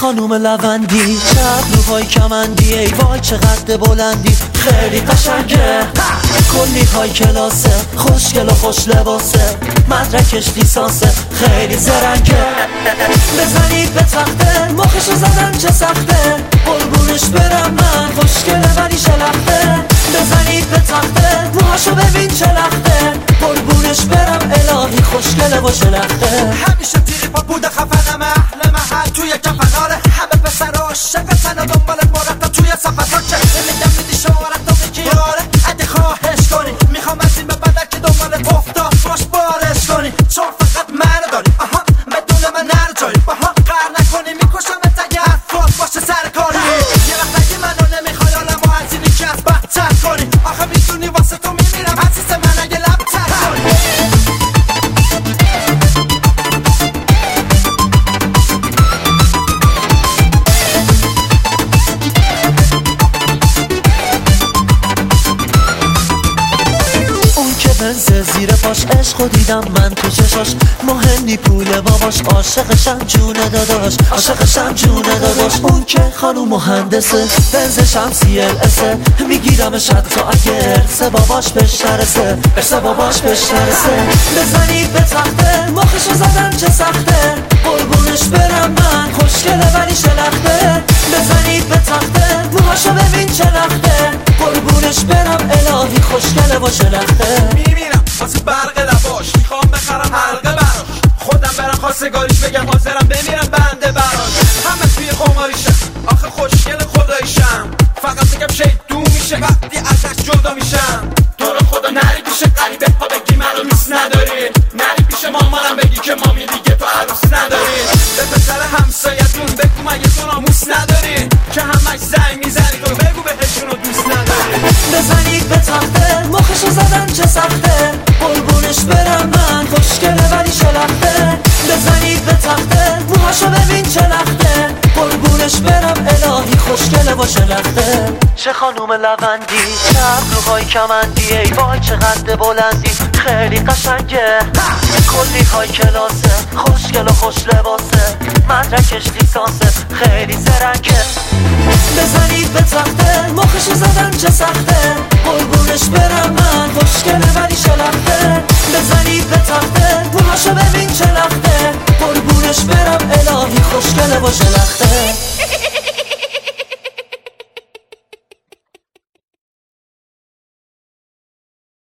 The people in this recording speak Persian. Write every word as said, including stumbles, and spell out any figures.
خانوم لوندی، چپ روهای کمندی، ای وای چقدر بلندی، خیلی قشنگه، کلی های کلاسه، خوشگل و خوش لباسه، مدرکش لیسانسه، خیلی زرنگه. بزنید به تخته، مخشو زدن چه سخته، قربونش برم من، خوشگله ولی شلخته. بزنید به تخته، موهاشو ببین چه لخته، قربونش برم الهی، خوشگله و شلخته. همیشه تیری پا بوده خفنم، اهل محل توی کفناره، همه پسر عاشقتن و دنبال مرتب توی صفحات چه میگم میدی شمارت و میگی آره اگه خواهش کنی، میخوام از این به بدر که دنبال افتاد باش بارش کنی، چون فقط منو داری آها بدون من نرجایی باها قهر نکنی، میکشم اگه حرفات باشه سر کاری. یه وقت اگه منو نمیخوای حالمو از اینی که از بدتر کنی، آخه میدونی واسه تو میمیرم عزیز من اگه لبتر کنی. بنز زیر پاش، عشقو دیدم من تو چشاش، مهمی پول باباش، عاشقشم جونه داداش، عاشقشم جونه داداش. اون که خانوم مهندسه، بنزشم سی ال اسه، میگیرمش حتی اگر سه باباش بهش نرسه، سه باباش بهش نرسه. بزنید به تخته، مخشو زدن چه سخته، قربونش برم من، خوشگله ولی شلخته. بزنید به تخته، موهاشو ببین چه لخته، قربونش برم الهی، خوشگله و شلخته. میمیرم واسه برق لباش، میخوام بخرم حلقه براش، خودم برم خواستگاریش بگم حاضرم بمیرم بنده براش. همه توی خماریشم آخه خوشگل خداییشم، فقط بگم شیطون میشه وقتی ازش جدا میشم. تو رو خدا نری پیش غریبه ها بگی منو دوست نداری، نری پیش مامانم بگی که مامی دیگه تو عروس نداری. به پسر همسایتون بگو مگه تو ناموس نداری، که همش زنگ میزنی تو بگو بهشونو دوست نداری. بزنید به تخته، مخشو زدن چه سخته، قربونش برم من، خوشگله ولی شلخته. بزنید به تخته، موهاشو ببین چه لخته، قربونش برم الهی، خوشگله و شلخته. چه خانوم لوندی، چپ روهای کمندی، ای وای چقدر بلندی، خیلی قشنگه، کلی های کلاسه، خوشگل و خوش لباسه، مدرکش لیسانسه، خیلی زرنگه. بزنید به تخته، مخشو زدن چه سخته، قربونش برم من، خوشگله ولی شلخته. بزنید به تخته، موهاشو ببین چه لخته، قربونش برم الهی، خوشگله و شلخته.